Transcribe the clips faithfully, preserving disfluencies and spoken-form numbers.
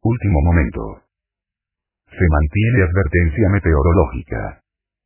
Último momento. Se mantiene advertencia meteorológica.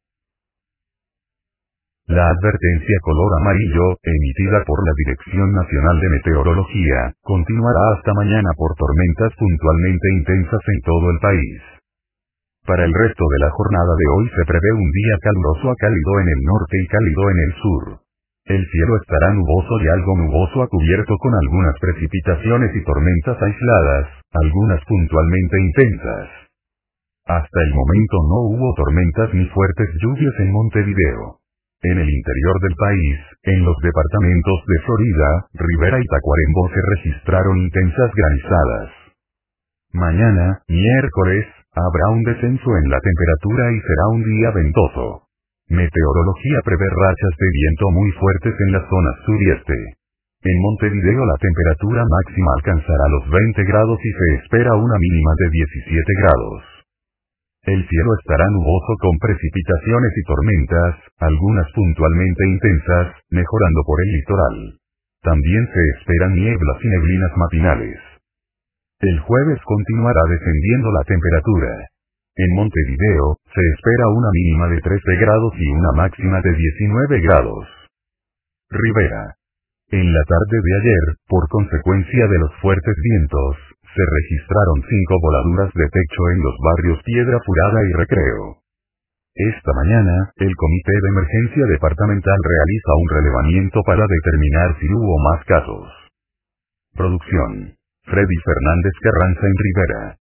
La advertencia color amarillo, emitida por la Dirección Nacional de Meteorología, continuará hasta mañana por tormentas puntualmente intensas en todo el país. Para el resto de la jornada de hoy se prevé un día caluroso a cálido en el norte y cálido en el sur. El cielo estará nuboso y algo nuboso a cubierto con algunas precipitaciones y tormentas aisladas, algunas puntualmente intensas. Hasta el momento no hubo tormentas ni fuertes lluvias en Montevideo. En el interior del país, en los departamentos de Florida, Rivera y Tacuarembó se registraron intensas granizadas. Mañana, miércoles, habrá un descenso en la temperatura y será un día ventoso. Meteorología prevé rachas de viento muy fuertes en las zonas sur y este. En Montevideo la temperatura máxima alcanzará los veinte grados y se espera una mínima de diecisiete grados. El cielo estará nuboso con precipitaciones y tormentas, algunas puntualmente intensas, mejorando por el litoral. También se esperan nieblas y neblinas matinales. El jueves continuará descendiendo la temperatura. En Montevideo, se espera una mínima de trece grados y una máxima de diecinueve grados. Rivera. En la tarde de ayer, por consecuencia de los fuertes vientos, se registraron cinco voladuras de techo en los barrios Piedra Furada y Recreo. Esta mañana, el Comité de Emergencia Departamental realiza un relevamiento para determinar si hubo más casos. Producción. Freddy Fernández Carranza en Rivera.